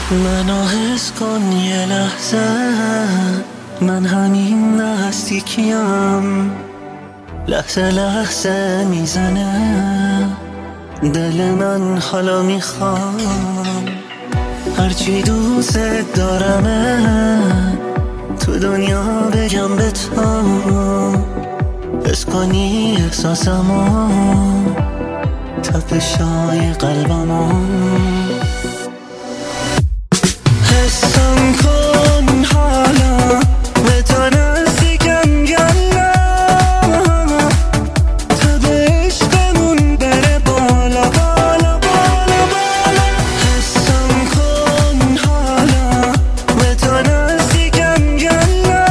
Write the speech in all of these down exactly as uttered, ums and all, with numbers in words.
منو حس کن یه لحظه، من همین نزدیکیم. لحظه لحظه میزنه دل من، حالا میخوام هرچی دوست دارمه تو دنیا بگم به تو، حس کنی احساسمو، تپشای قلبمو. حسم کن حالا به تو نزدیکم، گلا تا به عشقمون بره بالا بالا بالا بالا. حسم کن حالا به تو نزدیکم، گلا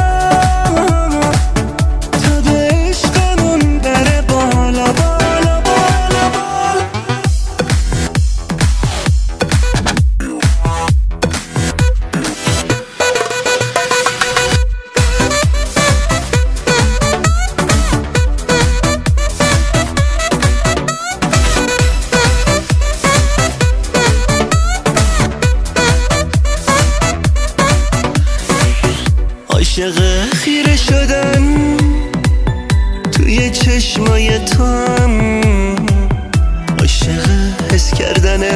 تا به عشقمون بره بالا بالا بالا بالا. عاشق خیره شدن توی چشمای تو هم، عاشق حس کردنه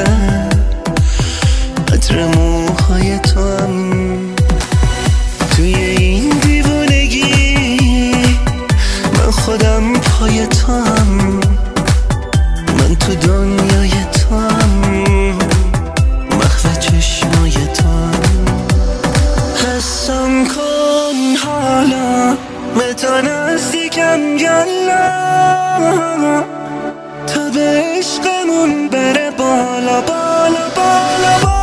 عطر موهای تو هم. توی این دیوونگی من خودم پای تو هم، من تو دنیای تو هم، محو چشمای تو هم. حسم کن حالا به تو نزدیکم، گلا تا به عشقمون بره بالا بالا بالا بالا.